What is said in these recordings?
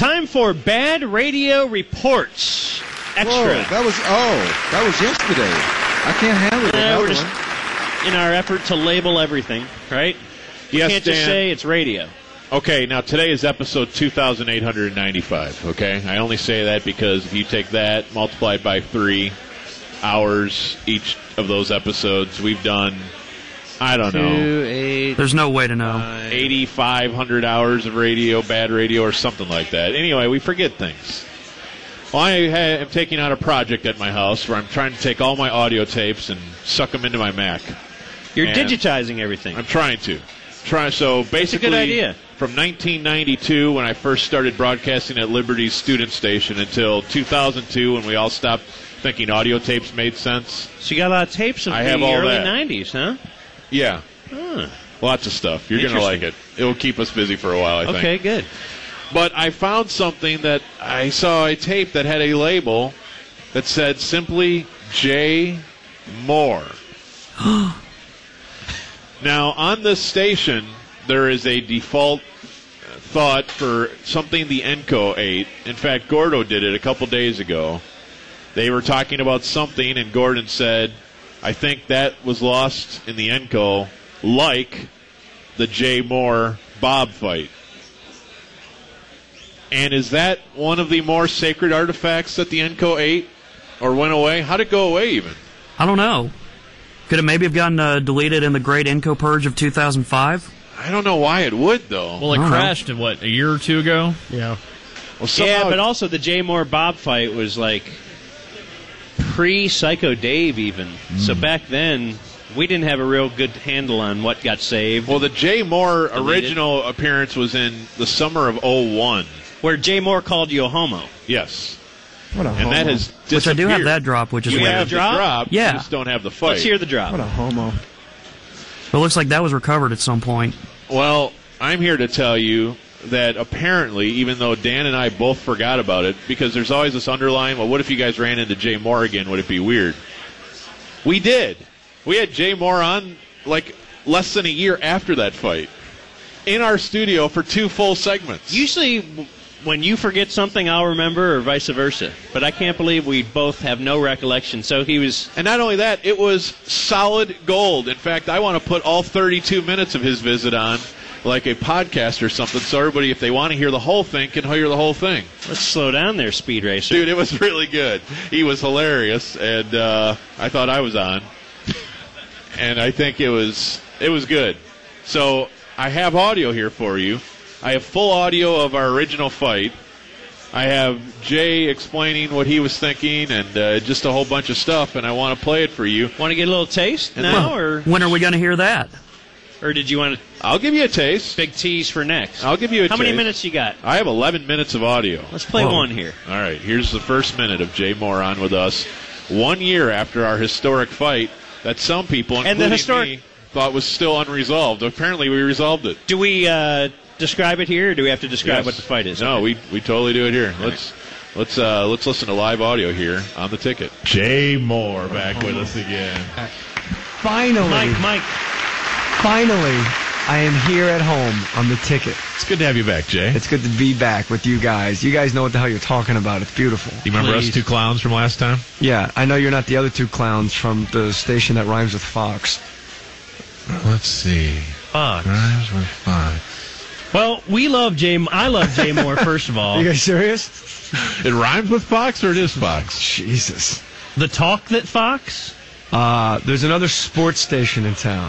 time for Bad Radio Reports. Extra. Whoa, that was yesterday. I can't handle it. We're just in our effort to label everything, right? You can't just say it's radio. Okay, now today is episode 2,895, okay? I only say that because if you take that, multiply it by 3 hours each of those episodes, we've done, I don't know. 8. There's no way to know. 8,500 hours of radio, bad radio, or something like that. Anyway, we forget things. Well, I am taking out a project at my house where I'm trying to take all my audio tapes and suck them into my Mac. You're digitizing everything. I'm trying to. So basically, that's a good idea. From 1992, when I first started broadcasting at Liberty's student station, until 2002, when we all stopped thinking audio tapes made sense. So you got a lot of tapes of the early 90s, huh? Yeah. Lots of stuff. You're going to like it. It will keep us busy for a while, I think. Okay, good. But I found something that I saw a tape that had a label that said simply J. Moore. Now, on this station, there is a default thought for something the Enco ate. In fact, Gordo did it a couple days ago. They were talking about something, and Gordon said, I think that was lost in the Enco, like the J. Moore Bob fight. And is that one of the more sacred artifacts that the Enco ate or went away? How'd it go away even? I don't know. Could it maybe have gotten deleted in the Great Enco Purge of 2005? I don't know why it would, though. Well, it crashed, a year or two ago? Yeah. Well, yeah, but also the J. Moore Bob fight was like pre-Psycho Dave even. So back then, we didn't have a real good handle on what got saved. Well, the J. Moore original appearance was in the summer of 01. Where J. Moore called you a homo. Yes. What a homo. That has disappeared. Which I do have that drop, which is you weird. have the drop? Yeah. You just don't have the fight. Let's hear the drop. What a homo. But it looks like that was recovered at some point. Well, I'm here to tell you that apparently, even though Dan and I both forgot about it, because there's always this underlying, well, what if you guys ran into J. Moore again? Would it be weird? We did. We had J. Moore on, like, less than a year after that fight in our studio for 2 full segments. Usually, when you forget something, I'll remember, or vice versa. But I can't believe we both have no recollection. So he was... And not only that, it was solid gold. In fact, I want to put all 32 minutes of his visit on, like a podcast or something, so everybody, if they want to hear the whole thing, can hear the whole thing. Let's slow down there, Speed Racer. Dude, it was really good. He was hilarious, and I thought I was on. And I think it was good. So I have audio here for you. I have full audio of our original fight. I have Jay explaining what he was thinking and just a whole bunch of stuff, and I want to play it for you. Want to get a little taste now? Or when are we going to hear that? Or did you want to... I'll give you a taste. Big tease for next. I'll give you a taste. How many minutes you got? I have 11 minutes of audio. Let's play one here. All right, here's the first minute of Jay Moore on with us. 1 year after our historic fight that some people, including me, thought was still unresolved. Apparently, we resolved it. Do we describe it here, or do we have to describe what the fight is? No, we totally do it here. Let's listen to live audio here on the ticket. Jay Moore back with us again. Finally, Mike. Finally, I am here at home on the ticket. It's good to have you back, Jay. It's good to be back with you guys. You guys know what the hell you're talking about. It's beautiful. You remember us 2 clowns from last time? Yeah, I know you're not the other 2 clowns from the station that rhymes with Fox. Let's see. Fox. Rhymes with Fox. Well, I love Jay Moore, first of all. Are you guys serious? It rhymes with Fox, or it is Fox? Jesus. The talk that Fox? There's another sports station in town.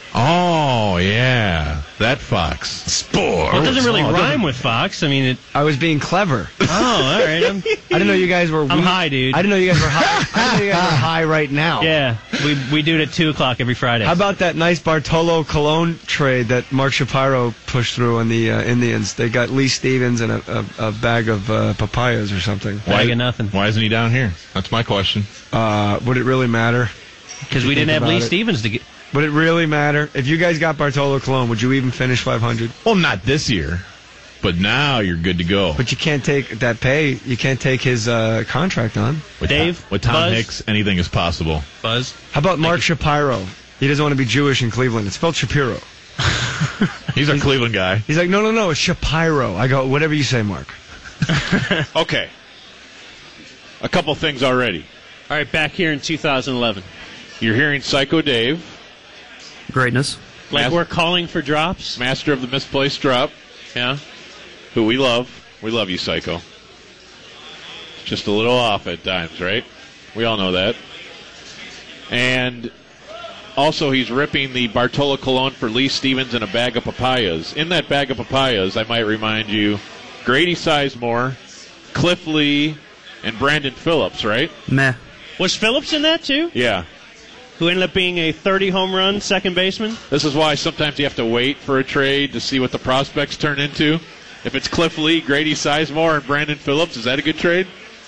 Oh, yeah. That Fox. Sports. Well, it doesn't really rhyme with Fox. I mean, I was being clever. Oh, all right. I didn't know you guys were... I'm high, dude. I didn't know you guys were high. I didn't know you guys were high right now. Yeah, we do it at 2 o'clock every Friday. How about that nice Bartolo Colon trade that Mark Shapiro pushed through on the Indians? They got Lee Stevens and a bag of papayas or something. Bag of nothing. Why isn't he down here? That's my question. Would it really matter? Because we didn't have Lee Stevens to get... Would it really matter? If you guys got Bartolo Colon, would you even finish 500? Well, not this year. But now you're good to go. But you can't take that pay. You can't take his contract on. With Dave? With Tom Buzz? Hicks, anything is possible. Buzz? How about Mark Shapiro? He doesn't want to be Jewish in Cleveland. It's spelled Shapiro. He's a Cleveland guy. He's like, no, it's Shapiro. I go, whatever you say, Mark. Okay. A couple things already. All right, back here in 2011. You're hearing Psycho Dave, Greatness. Like we're calling for drops? master of the misplaced drop, Yeah. who we love. We love you, Psycho. Just a little off at times, right? We all know that. And also he's ripping the Bartolo Colon for Lee Stevens in a bag of papayas. In that bag of papayas, I might remind you, Grady Sizemore, Cliff Lee, and Brandon Phillips, right? Meh. Was Phillips in that too? Yeah. Who ended up being a 30 home run second baseman? This is why sometimes you have to wait for a trade to see what the prospects turn into. If it's Cliff Lee, Grady Sizemore, and Brandon Phillips, is that a good trade?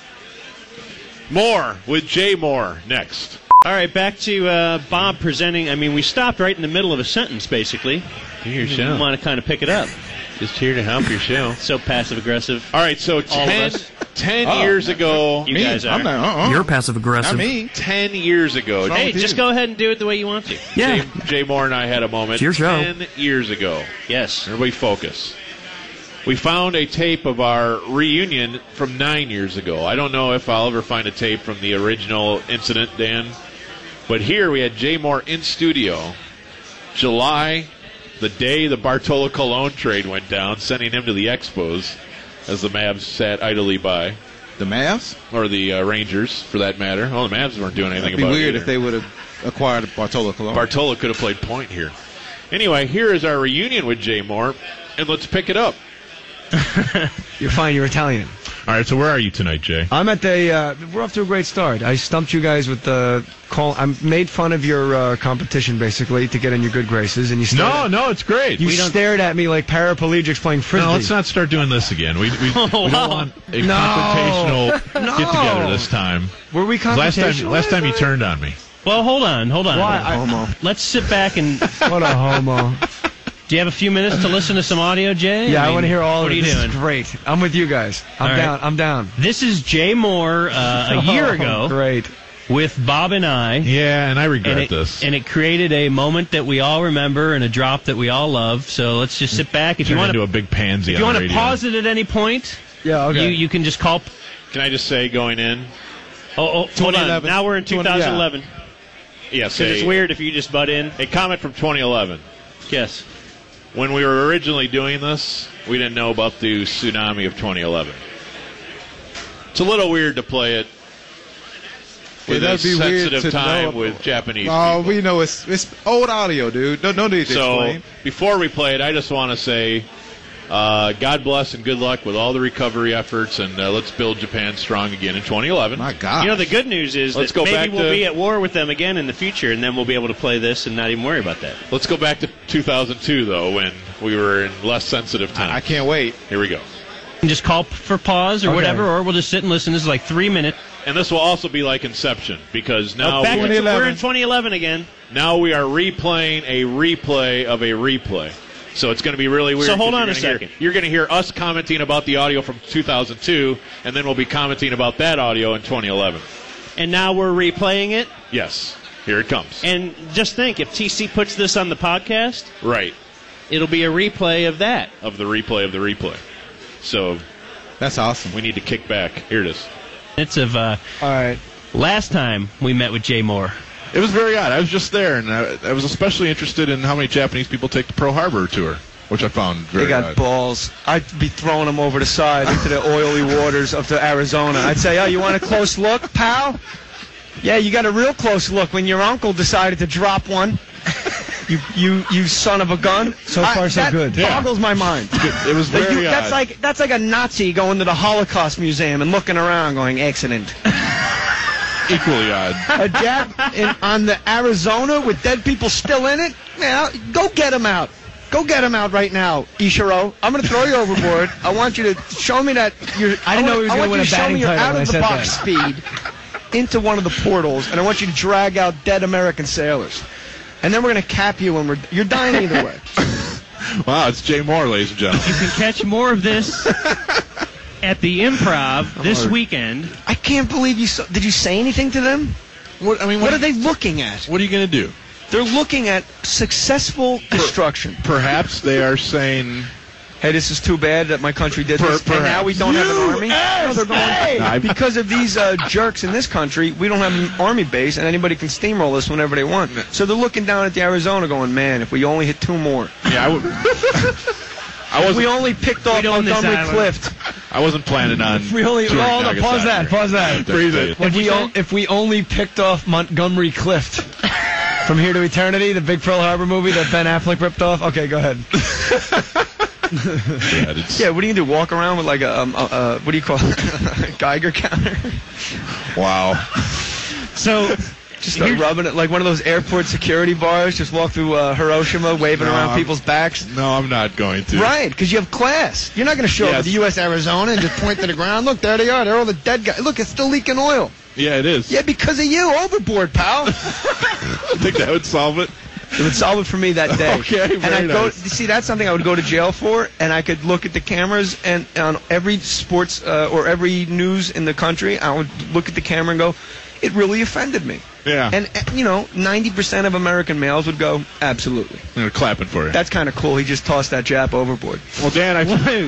More with Jay Moore next. All right, back to Bob presenting. I mean, we stopped right in the middle of a sentence, basically. Your We want to kind of pick it up. Just here to help your show. So passive-aggressive. All right, so All of 10 us. years ago, You guys are. I'm not, You're passive aggressive. Not me. 10 years ago, What's wrong Hey, with just you? go ahead and do it the way you want to. Yeah. Jay Moore and I had a moment. It's your show. 10 years ago. Yes. Everybody focus. We found a tape of our reunion from 9 years ago. I don't know if I'll ever find a tape from the original incident, Dan. But here we had Jay Moore in studio, July, the day the Bartolo Colon trade went down, sending him to the Expos as the Mavs sat idly by. The Mavs? Or the Rangers, for that matter. Well, the Mavs weren't doing anything It'd be about it weird either. if they would have acquired Bartolo Colon. Bartolo could have played point here. Anyway, here is our reunion with Jay Moore, and let's pick it up. You're fine. You're Italian. All right, so where are you tonight, Jay? I'm at the. We're off to a great start. I stumped you guys with the call. I made fun of your competition basically to get in your good graces, and you stared No, it's great. You stared at me like paraplegics playing frisbee. No, let's not start doing this again. We don't want a confrontational get-together this time. Were we confrontational? Last time you turned on me. Well, hold on. Why? Homo. Let's sit back and. What a homo. Do you have a few minutes to listen to some audio, Jay? Yeah, I mean, want to hear all what of it. are you This doing? is great. I'm with you guys. I'm All down. right. I'm down. This is Jay Moore a year Oh, ago great. with Bob and I. Yeah, and I regret this. And it created a moment that we all remember and a drop that we all love. So let's just sit back. If you Turned want into a big pansy if you on want the to radio. pause it at any point, Yeah. Okay. you can just call. Can I just say, going in? Hold on. 2011. Now we're in 2011. Yes. Because it's weird if you just butt in. A comment from 2011. Yes. When we were originally doing this, we didn't know about the tsunami of 2011. It's a little weird to play it with Yeah, a that'd be weird sensitive to time know. with Japanese Oh, people. we know it's old audio, dude. No need to So explain. before we play it, I just want to say God bless and good luck with all the recovery efforts, and let's build Japan strong again in 2011. My God. You know, the good news is Let's that go back maybe we'll to- be at war with them again in the future, and then we'll be able to play this and not even worry about that. Let's go back to 2002, though, when we were in less sensitive times. I can't wait. Here we go. And just call for pause or Okay. whatever, or we'll just sit and listen. This is like 3 minutes. And this will also be like Inception, because now Back we're, in, we're in 2011 again. now we are replaying a replay of a replay. So it's going to be really weird. So hold 'cause on you're a gonna hear- second. You're going to hear us commenting about the audio from 2002, and then we'll be commenting about that audio in 2011. And now we're replaying it. Yes. Here it comes. And just think, if TC puts this on the podcast, Right. it'll be a replay of that. Of the replay of the replay. So That's awesome. we need to kick back. Here it is. It's of All right. last time we met with Jay Moore. It was very odd. I was just there, and I was especially interested in how many Japanese people take the Pearl Harbor tour, which I found very They got odd. balls. I'd be throwing them over the side into the oily waters of the Arizona. I'd say, "Oh, you want a close look, pal? Yeah, you got a real close look when your uncle decided to drop one. You son of a gun." So far, so that good. Yeah. boggles my mind. It was Like, very that's odd. that's like a Nazi going to the Holocaust Museum and looking around, going, "Excellent." Equally odd. A Jap on the Arizona with dead people still in it? Yeah, go get him out. Go get him out right now, Ishiro. I'm going to throw you overboard. I want you to show me that you're. I didn't know he was I gonna want win you a to show batting me you're title out when of I the said box speed into one of the portals, and I want you to drag out dead American sailors. And then we're going to cap you, and you're dying either way. Wow, it's Jay Moore, ladies and gentlemen. You can catch more of this at the Improv this weekend. I can't believe you. Did you say anything to them? What What are they looking at? What are you going to do? They're looking at successful destruction. Perhaps they are saying, hey, this is too bad that my country did this, and now we don't have an army? No, they're going, because of these jerks in this country, we don't have an army base, and anybody can steamroll us whenever they want. So they're looking down at the Arizona going, man, if we only hit 2 more. Yeah, If we only picked off Montgomery Clift. I wasn't planning on. Hold on, pause that. Freeze it. If we only picked off Montgomery Clift from Here to Eternity, the big Pearl Harbor movie that Ben Affleck ripped off. Okay, go ahead. Yeah, what do you do? Walk around with like a what do you call it? Geiger counter? Wow. So just start rubbing it like one of those airport security bars. Just walk through Hiroshima, waving around people's backs. No, I'm not going to. Right, because you have class. You're not going to show up at the U.S. Arizona and just point to the ground. Look, there they are. They're all the dead guys. Look, it's still leaking oil. Yeah, it is. Yeah, because of you. Overboard, pal. I think that would solve it. It would solve it for me that day. Okay, and I'd go. See, that's something I would go to jail for, and I could look at the cameras and on every sports or every news in the country. I would look at the camera and go, "It really offended me." Yeah. And 90% of American males would go, "Absolutely." They're clapping for you. That's kind of cool. He just tossed that Jap overboard. Well, Dan,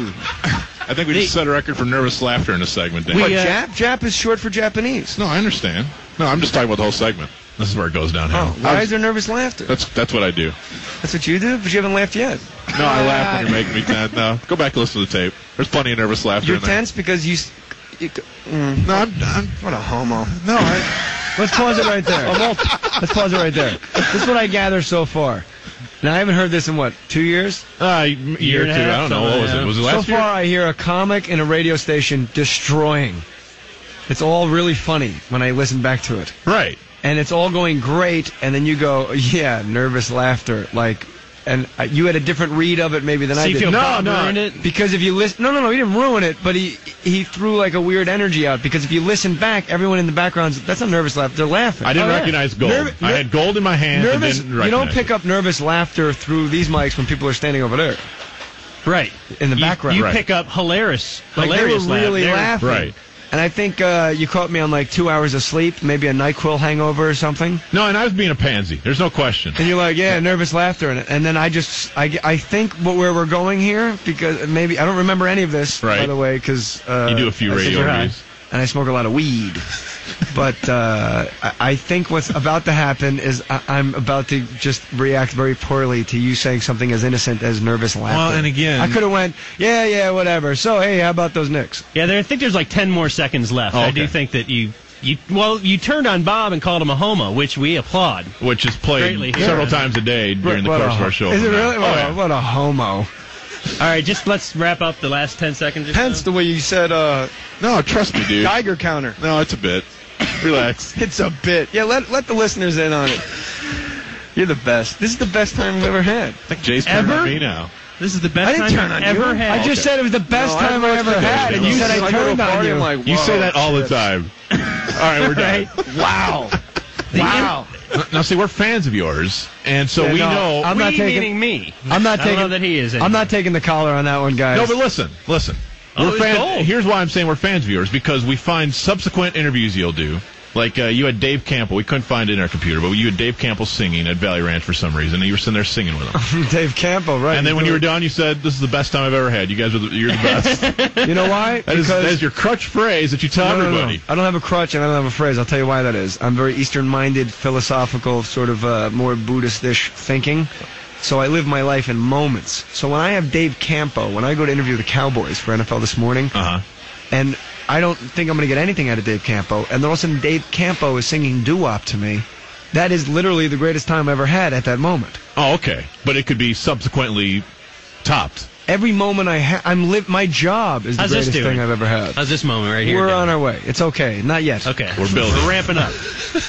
I think we just set a record for nervous laughter in this segment, Dan. What, Jap? Jap is short for Japanese. No, I understand. No, I'm just talking about the whole segment. This is where it goes downhill. Oh, why is there nervous laughter? That's what I do. That's what you do? But you haven't laughed yet. No, I laugh when you're making me tense. No, go back and listen to the tape. There's plenty of nervous laughter You're in there. tense because you No, I'm what a homo. No, Let's pause it right there. Let's pause it right there. This is what I gather so far. Now, I haven't heard this in, 2 years? year or two. I don't know. What was it? Was it last year? So year? far, I hear a comic in a radio station destroying. It's all really funny when I listen back to it. Right. And it's all going great, and then you go, yeah, nervous laughter. And you had a different read of it maybe than I did. You feel Bob ruined it? Because if you listen, no, he didn't ruin it, but he threw like a weird energy out. Because if you listen back, everyone in the background, that's not nervous laughter. They're laughing. I didn't recognize gold. I had gold in my hand. Nervous. And didn't You don't recognize pick up nervous laughter through these mics when people are standing over there. Right. In the background. You pick up hilarious they were really laughing. Right. And I think you caught me on 2 hours of sleep, maybe a NyQuil hangover or something. No, and I was being a pansy. There's no question. And you're like, yeah, nervous laughter. And then I think where we're going here, because maybe, I don't remember any of this, by the way, because... you do a few radio reviews. And I smoke a lot of weed. But I think what's about to happen is I'm about to just react very poorly to you saying something as innocent as nervous laughter. Well, and again... I could have went, yeah, whatever. So, hey, how about those Knicks? Yeah, I think there's 10 more seconds left. Oh, okay. I do think that you turned on Bob and called him a homo, which we applaud. Which is played several times a day during the course of our show. Is it really? What a homo. All right, just let's wrap up the last 10 seconds or so. Hence the way you said, no, trust me, dude. Geiger counter. No, it's a bit. Relax. It's a bit. Yeah, let the listeners in on it. You're the best. This is the best time I've ever had. I think Jay's turning on me now. This is the best time I've ever had. I just said it was the best time I ever had, and you said I turned on you. Like, you say that all the time. All right, we're done. Wow. Wow. Now, see, we're fans of yours, and so we know... I'm not taking, meaning me. I'm not I taking, don't know that he is anymore. I'm not taking the collar on that one, guys. No, but listen. Oh, Here's why I'm saying we're fans of yours, because we find subsequent interviews you'll do. Like, you had Dave Campbell. We couldn't find it in our computer, but you had Dave Campbell singing at Valley Ranch for some reason, and you were sitting there singing with him. Dave Campbell, right. And then when you were done, you said, this is the best time I've ever had. You guys you're the best. You know why? That is your crutch phrase that you tell everybody. No. I don't have a crutch and I don't have a phrase. I'll tell you why that is. I'm very Eastern-minded, philosophical, sort of more Buddhist-ish thinking. So I live my life in moments. So when I have Dave Campbell, when I go to interview the Cowboys for NFL This Morning, and I don't think I'm going to get anything out of Dave Campo, and then all of a sudden Dave Campo is singing doo-wop to me. That is literally the greatest time I ever had at that moment. Oh, okay. But it could be subsequently topped. Every moment my job is the greatest thing I've ever had. How's this moment right here? We're on our way. It's okay. Not yet. Okay. We're building. We're ramping up.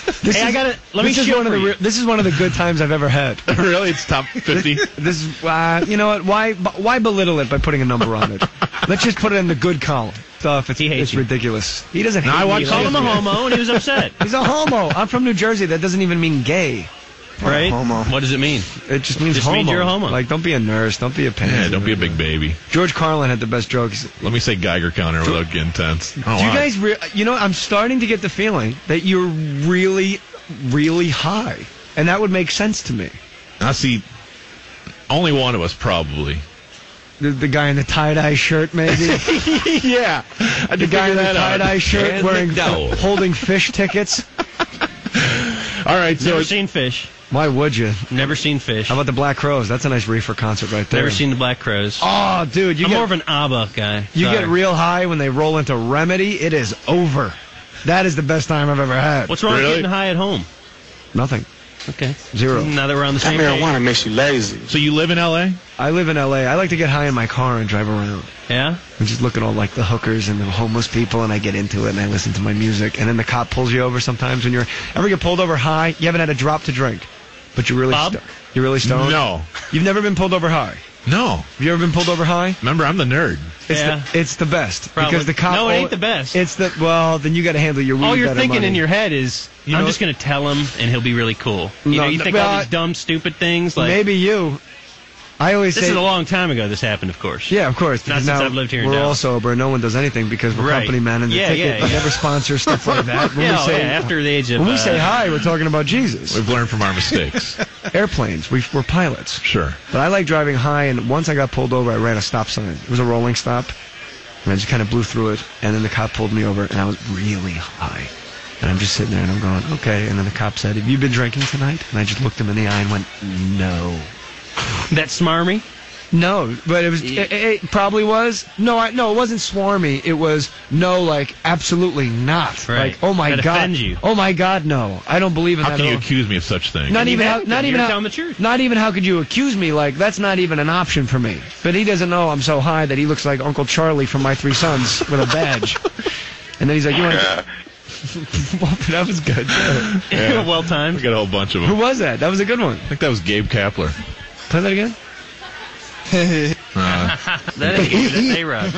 Let me show you. This is one of the good times I've ever had. Really? It's top 50? This is, you know what? Why belittle it by putting a number on it? Let's just put it in the good column. It's ridiculous. He doesn't hate me. I called him a homo, and he was upset. He's a homo. I'm from New Jersey. That doesn't even mean gay. Right? Homo. What does it mean? It just means homo. Means you're a homo. Like, don't be a nurse. Don't be a pansy. Yeah, don't be a big baby. George Carlin had the best jokes. Let me say Geiger counter without getting tense. Do you guys, I'm starting to get the feeling that you're really, really high. And that would make sense to me. I see only one of us probably. The guy in the tie-dye shirt, maybe? Yeah. The guy in the tie-dye shirt holding fish tickets? All right, so Never seen Fish. Why would you? Never seen Fish. How about the Black Crows? That's a nice reefer concert right there. Never seen the Black Crows. Oh, dude, I'm more of an ABBA guy. You Sorry. get real high when they roll into Remedy. It is over. That is the best time I've ever had. What's wrong with getting high at home? Nothing. Okay. Zero. Now that we're on the same Marijuana makes you lazy. So you live in L.A.? I live in L.A. I like to get high in my car and drive around. Yeah? And just look at all like the hookers and the homeless people, and I get into it and I listen to my music. And then the cop pulls you over sometimes when you're ever get pulled over high. You haven't had a drop to drink, but you're really you're really stoned. No. You've never been pulled over high. No. Have you ever been pulled over high? Remember, I'm the nerd. It's the best. Probably. Because the cop. No, it ain't the best. It's the then you got to handle your weed All you're better, thinking money. in your head is, I'm just going to tell him and he'll be really cool. You think all these dumb, stupid things like. Maybe you. I always This say. is a long time ago this happened, of course. Yeah, of course. Not because since now I've lived here in We're all Dallas. sober. No one does anything because we're Right. company men and the Yeah, ticket. yeah, We yeah. never sponsor stuff like that. When Yeah, we say, after the age of. when we say hi, we're talking about Jesus. We've learned from our mistakes. Airplanes. We're pilots. Sure. But I like driving high, and once I got pulled over, I ran a stop sign. It was a rolling stop, and I just kind of blew through it, and then the cop pulled me over, and I was really high. And I'm just sitting there, and I'm going, okay. And then the cop said, have you been drinking tonight? And I just looked him in the eye and went, no. That smarmy? No, but it was. It probably was. No, it wasn't swarmy. It was no, like absolutely not. Right. Like, oh my That God. offends you. Oh my God, no. I don't believe in How that. can at you all. accuse me of such things? Not even how. Not even You're how. telling the truth. Not even how could you accuse me? Like that's not even an option for me. But he doesn't know I'm so high that he looks like Uncle Charlie from My Three Sons with a badge. And then he's like, "You want?" That was good. Yeah. Well timed. We got a whole bunch of Who them. was that? That was a good one. I think that was Gabe Kapler. Play that again. That ain't even an A-Rod.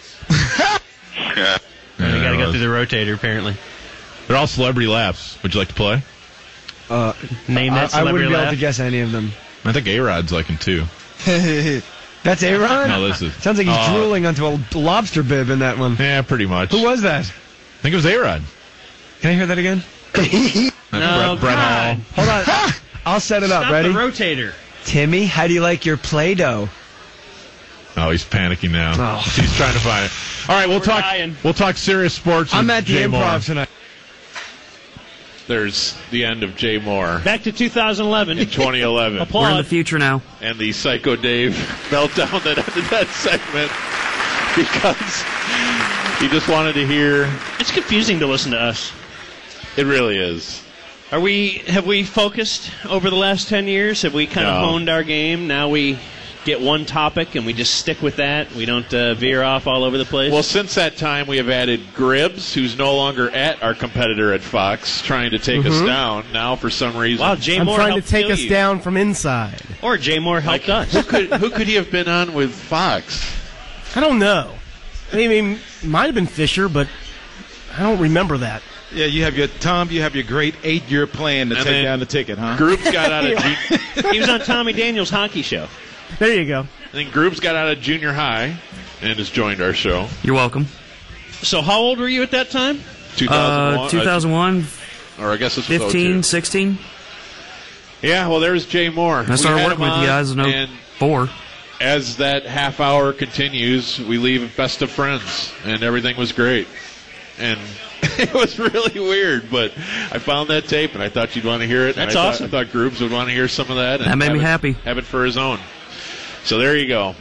You gotta go through the rotator, apparently. They're all celebrity laughs. Would you like to play? Name that I wouldn't celebrity be able laugh. to guess any of them. I think A-Rod's like him too. That's A-Rod? No, this is. Sounds like he's drooling onto a lobster bib in that one. Yeah, pretty much. Who was that? I think it was A-Rod. Can I hear that again? No, Brett God. Hall. Hold on. I'll set it up. Stop Ready? the rotator. Timmy, how do you like your Play-Doh? Oh, he's panicking now. Oh. He's trying to find it. All right, we'll We're talk. dying. We'll talk serious sports. I'm with at the Jay Improv Moore. tonight. There's the end of Jay Moore Back to 2011. in 2011. We're in the Applaud. future now. And the Psycho Dave meltdown that ended that segment because he just wanted to hear. It's confusing to listen to us. It really is. Have we focused over the last 10 years? Have we kind of No. honed our game? Now we get one topic and we just stick with that. We don't veer off all over the place. Well, since that time, we have added Gribbs, who's no longer at our competitor at Fox, trying to take us down. Now, for some reason, wow, Jay I'm Moore trying to helped take kill us you. down from inside. Or Jay Moore helped us. who could he have been on with Fox? I don't know. I mean, might have been Fisher, but I don't remember that. Yeah, you have your great 8-year plan to And take then down the ticket, huh? Groups got out of He was on Tommy Daniels' hockey show. There you go. then Groups got out of junior high and has joined our show. You're welcome. So how old were you at that time? 2001, 2001, or I guess this was 15, 02. 16. Yeah, well, there's Jay Moore. I started We had working him with you on, guys in and 04. as that half hour continues, we leave best of friends, and everything was great. And it was really weird, but I found that tape, and I thought you'd want to hear it. That's and awesome. I thought Groups would want to hear some of that. And That made me have it- happy. Have it for his own. So there you go.